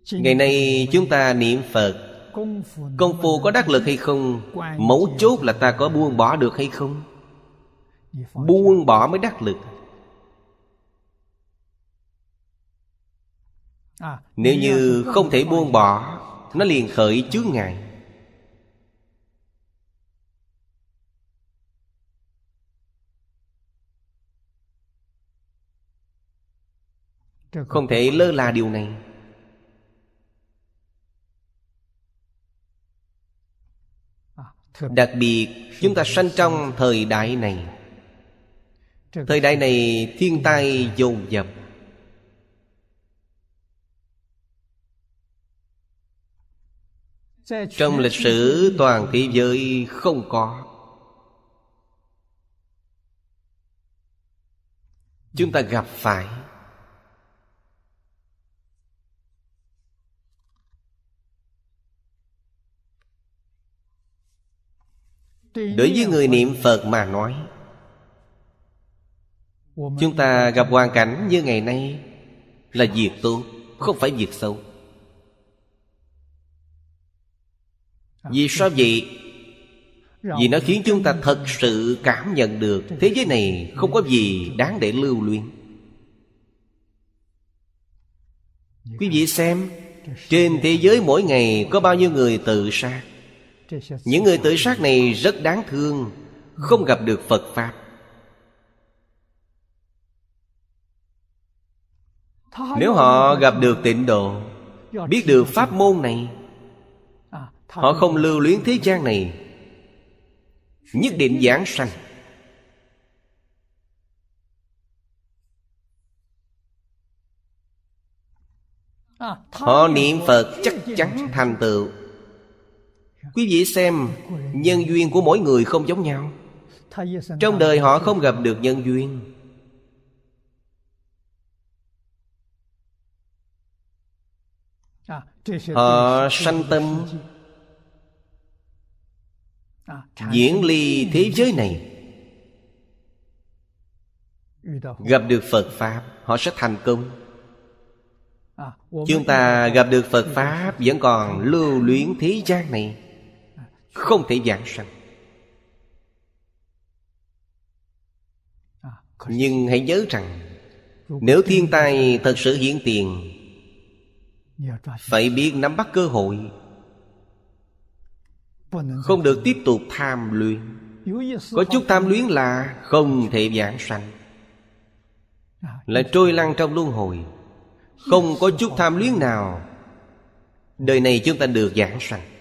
Ngày nay chúng ta niệm Phật, công phu có đắc lực hay không? Mấu chốt là ta có buông bỏ được hay không? Buông bỏ mới đắc lực. Nếu như không thể buông bỏ, nó liền khởi chướng ngại. Không thể lơ là điều này. Đặc biệt chúng ta sanh trong thời đại này. Thời đại này thiên tai dồn dập. Trong lịch sử toàn thế giới không có. Chúng ta gặp phải. Đối với người niệm Phật mà nói, chúng ta gặp hoàn cảnh như ngày nay là việc tốt, không phải việc xấu. Vì sao vậy? Vì nó khiến chúng ta thật sự cảm nhận được thế giới này không có gì đáng để lưu luyến. Quý vị xem, trên thế giới mỗi ngày có bao nhiêu người tự sát. Những người tự sát này rất đáng thương, không gặp được Phật Pháp. Nếu họ gặp được tịnh độ, biết được pháp môn này, họ không lưu luyến thế gian này, nhất định giảng sanh. Họ niệm Phật chắc chắn thành tựu. Quý vị xem, nhân duyên của mỗi người không giống nhau. Trong đời họ không gặp được nhân duyên, họ sanh tâm diễn ly thế giới này. Gặp được Phật Pháp, họ sẽ thành công. Chúng ta gặp được Phật Pháp vẫn còn lưu luyến thế gian này, không thể giảng sanh. Nhưng hãy nhớ rằng, nếu thiên tai thật sự hiện tiền, phải biết nắm bắt cơ hội, không được tiếp tục tham luyến. Có chút tham luyến là không thể giảng sanh, là trôi lăn trong luân hồi. Không có chút tham luyến nào, đời này chúng ta được giảng sanh.